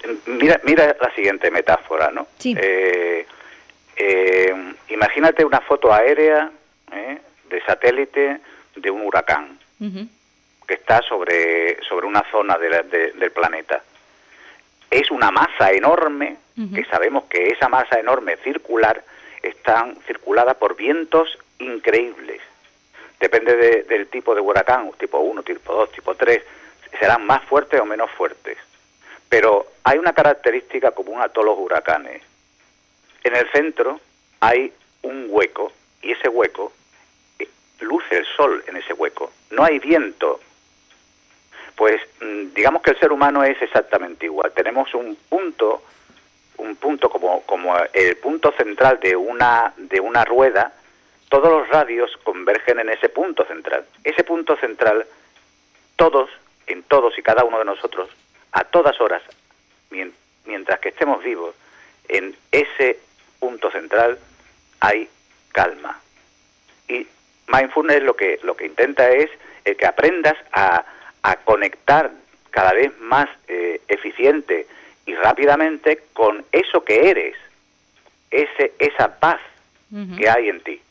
Mira la siguiente metáfora, ¿no? Sí. Imagínate una foto aérea de satélite de un huracán que está sobre una zona del planeta. Es una masa enorme, que sabemos que esa masa enorme circular está circulada por vientos increíbles. Depende del tipo de huracán, tipo 1, tipo 2, tipo 3, serán más fuertes o menos fuertes. Pero hay una característica común a todos los huracanes. En el centro hay un hueco, y ese hueco luce el sol en ese hueco. No hay viento. Pues digamos que el ser humano es exactamente igual. Tenemos un punto como el punto central de una rueda. Todos los radios convergen en ese punto central. Ese punto central, en todos y cada uno de nosotros, a todas horas, mientras que estemos vivos, en ese punto central hay calma. Y mindfulness lo que intenta es el que aprendas a conectar cada vez más eficiente y rápidamente con eso que eres, esa paz que hay en ti.